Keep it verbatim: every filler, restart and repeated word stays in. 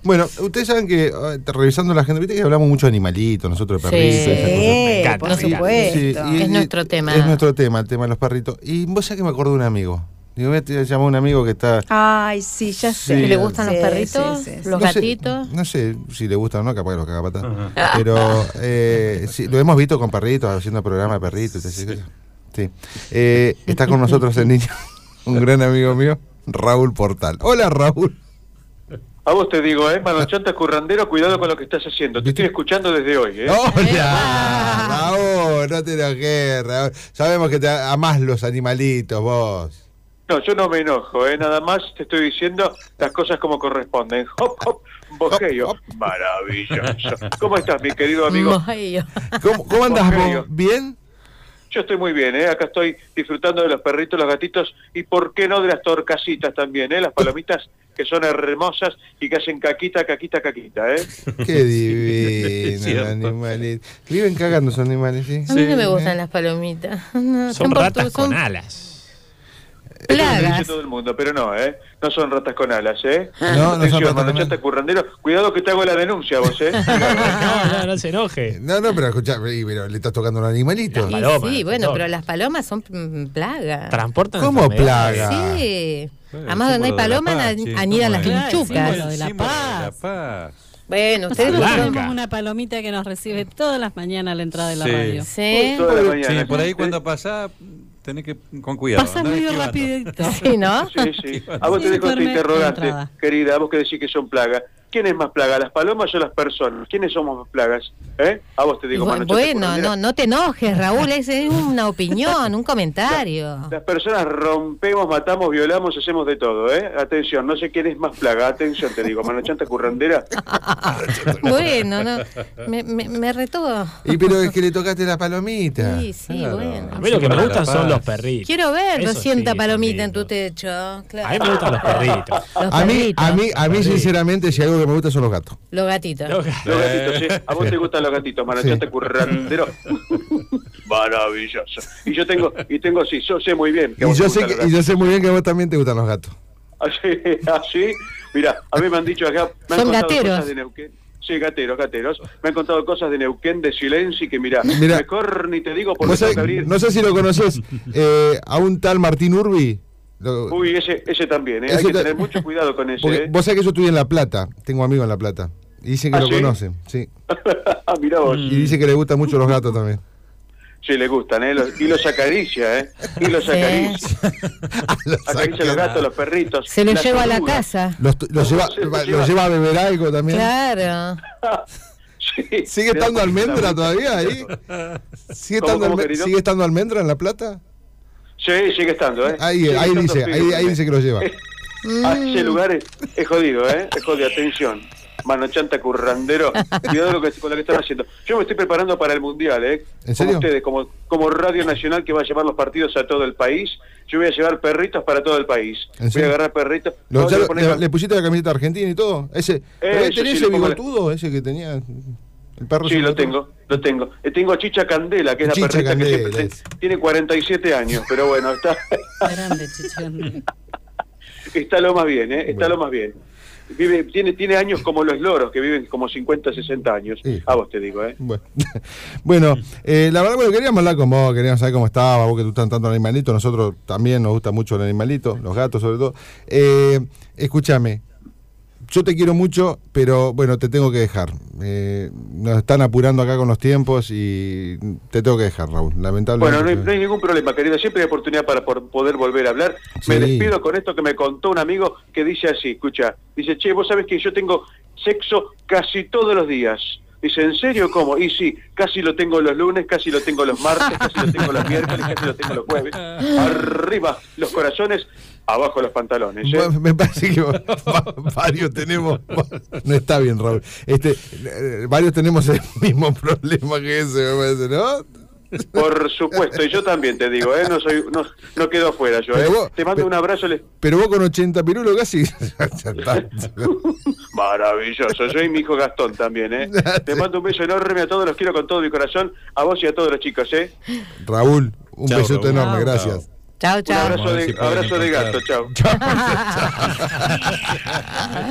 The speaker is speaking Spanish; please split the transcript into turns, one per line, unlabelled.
Bueno, ustedes saben que, uh, revisando la agenda, viste que hablamos mucho de animalitos, nosotros de perritos.
Sí,
esas cosas.
me encanta,
por
me encanta.
supuesto.
Sí, y-
Es
y-
nuestro tema.
Es nuestro tema, el tema de los perritos. Y vos sabés que me acuerdo de un amigo. Digo, voy a llamar a un amigo que está...
Ay, sí, ya sé.
Sí.
¿Que le gustan
Sí,
los perritos?
sí, sí, sí.
¿Los
no sé-
gatitos?
No sé si le gustan o no, capaz que los caga patas. Pero eh, sí, lo hemos visto con perritos, haciendo programa de perritos. Sí. sí. Eh, está con nosotros el niño, un gran amigo mío, Raúl Portal. Hola, Raúl.
A vos te digo, eh, Manochanta Currandero, cuidado con lo que estás haciendo. Te estoy escuchando desde hoy, eh.
Hola, Raúl, no te enojes, Raúl. Sabemos que te amás los animalitos, vos.
No, yo no me enojo, eh. Nada más te estoy diciendo las cosas como corresponden. Hop, hop, bojeo.
Hop,
Maravilloso. ¿Cómo estás, mi querido amigo?
Ay, yo.
¿Cómo, cómo andás
Bojeo.
vos? ¿Bien?
Yo estoy muy bien, ¿eh? Acá estoy disfrutando de los perritos, los gatitos y, ¿por qué no, de las torcasitas también, eh? Las palomitas que son hermosas y que hacen caquita, caquita, caquita, ¿eh?
Qué divino el
Cierto.
animalito. Viven cagando esos animales, ¿sí?
A mí no
Sí.
me gustan las palomitas. No,
Son
por-
ratas
son
con alas.
Eso lo dice
plagas.
todo el mundo, pero no, ¿eh? No son ratas con alas, ¿eh?
No, no son
Atención,
ratas con
Manochanta
alas.
Currandero, cuidado que te hago la denuncia, vos, ¿eh?
No, no, no se enoje.
No, no, pero escuchá, y- pero le estás tocando a un animalito.
Y
Paloma,
sí, bueno,
no.
pero las palomas son mm, plagas.
Transportan
¿Cómo
enfermedades.
plaga?
Sí.
Bueno,
Además, donde hay
símbolo de la
palomas
paz,
an-
sí.
anidan las
Claro,
linchucas.
símbolo de la
Símbolo de la
paz.
paz.
Bueno, ustedes no
Blanca.
son...
Tenemos una palomita que nos recibe todas las mañanas a la entrada de la
Sí.
radio.
Sí,
Toda la mañana.
Sí, por ahí cuando pasás, tenés que con cuidado.
Pasa
andar
medio
esquivando.
rapidito.
sí, ¿no?
Sí, sí. A vos
Sí,
te dejo este
duerme
interrogante,
la entrada.
querida, a vos que decís que son plagas. ¿Quién es más plaga, las palomas o las personas? ¿Quiénes somos más plagas? ¿Eh? A vos te digo,
Bu-
Manochanta
bueno,
Currandero.
no, no te enojes, Raúl, es es una opinión, un comentario.
Las personas rompemos, matamos, violamos, hacemos de todo, ¿eh? Atención, no sé quién es más plaga. Atención, te digo, Manochanta Currandera.
Bueno, no, me, me, me retó.
Y pero es que le tocaste la palomita.
Sí, sí,
Claro.
bueno.
A mí lo que me
Símbolo de
gustan
la
son
paz.
los perritos.
Quiero ver
Eso
doscientas
sí,
palomitas
son
en tu
lindos.
techo. Claro.
A mí me gustan los perritos.
Los
A mí,
perritos,
a mí, a mí
Sí.
sinceramente, si algo que me gusta son los gatos.
los gatitos.
Los-
Los gatitos, ¿sí? A vos te gustan los gatitos, Manochanta Currandero. Maravilloso. Y yo tengo, y tengo, sí, yo sé muy bien que a
Y
vos
yo,
te
sé
gustan
que,
los
y yo sé muy bien que a vos también te gustan los gatos.
Así, así, mira, a mí me han dicho acá, me han
Son
contado
gateros.
cosas de Neuquén. Sí, gateros, gateros. Me han contado cosas de Neuquén, de Silencio, y que mira,
Mira.
mejor ni te digo porque
Vos
tengo
sabés-
que abrir.
no sé si lo conoces, eh, a un tal Martín Urbi. Lo-
Uy, ese, ese también, ¿eh?
Ese
Hay que
ta-
tener mucho cuidado con ese,
porque
¿eh?
vos sabés que yo estuve en La Plata, tengo amigos en La Plata. Y dicen que
¿Ah,
lo
sí?
conocen, sí.
Ah, mirá vos.
Y dice que le gustan mucho los gatos también.
Sí, le gustan, ¿eh? Los- y los acaricia, ¿eh? Y los
Sí.
acaricia.
Los,
Acaricia a los gatos, los perritos.
Se los
las
lleva a la
orugas.
casa.
los, los lleva,
Se los
los
lleva.
lleva a beber algo también.
Claro.
Sí.
¿Sigue
Mirá,
estando
porque
Almendra
está-
todavía ahí? ¿Sigue
¿Cómo,
estando,
cómo,
Alme-
querido?
¿Sigue estando Almendra en La Plata?
Sí, sigue estando, ¿eh?
Ahí,
Sigue
ahí
estando
dice, ahí,
firme.
ahí dice que lo lleva.
Ah, ese lugar es, es jodido, ¿eh? Es jodido, atención. Manochanta Currandero, cuidado lo que, con lo que están haciendo. Yo me estoy preparando para el Mundial, ¿eh?
¿En serio?
Como ustedes, como, como Radio Nacional que va a llevar los partidos a todo el país, yo voy a llevar perritos para todo el país.
¿En
Voy
serio?
a agarrar perritos.
Lo-
vamos
ya
a
lo-
poner-
le, le pusiste la camiseta argentina y todo? Ese, ¿todavía
Eso
tenés
sí,
ese
le pongo la-
bigotudo? Ese que tenía el perro.
Sí,
sin
lo
bigotudo.
tengo, lo tengo. Eh, Tengo a Chicha Candela, que es
Chicha
la perrita
Candela,
que siempre
es.
tiene cuarenta y siete años, pero bueno, está,
Grande, chichón.
está lo más bien, ¿eh? Está
Bueno.
lo más bien. Vive, tiene, tiene años como los loros, que viven como cincuenta, sesenta años.
Sí.
A vos te digo, ¿eh?
Bueno, bueno eh, la verdad, bueno, queríamos hablar con vos, queríamos saber cómo estaba, vos que tú estás tanto animalito, nosotros también nos gusta mucho el animalito, los gatos sobre todo. Eh, escúchame, yo te quiero mucho, pero bueno, te tengo que dejar. Eh, nos están apurando acá con los tiempos y te tengo que dejar, Raúl, lamentablemente.
Bueno, no hay, no hay ningún problema, querido. Siempre hay oportunidad para por poder volver a hablar.
Sí.
Me despido con esto que me contó un amigo que dice así, escucha, dice, che, vos sabés que yo tengo sexo casi todos los días. Dice, ¿en serio cómo? Y sí, casi lo tengo los lunes, casi lo tengo los martes, casi lo tengo los miércoles, casi lo tengo los jueves. Arriba los corazones, abajo los pantalones. ¿eh?
Bueno, me parece que va- varios tenemos, no está bien, Raúl, este, eh, varios tenemos el mismo problema que ese, me parece, ¿no?
Por supuesto, y yo también te digo, ¿eh? No soy, no, no quedo afuera yo, ¿eh?
Pero vos-
Te mando
pe-
un abrazo. Le...
Pero vos con ochenta pirulos casi. ya está.
Maravilloso, yo y mi hijo Gastón también, ¿eh? Te mando un beso enorme a todos, los quiero con todo mi corazón, a vos y a todos los chicos, ¿eh?
Raúl, un
Chao,
besote
Raúl.
enorme,
Chao.
gracias.
Chao,
Un
chao.
abrazo
Vamos a ver
de,
si pueden
abrazo de gato,
encontrar.
chao.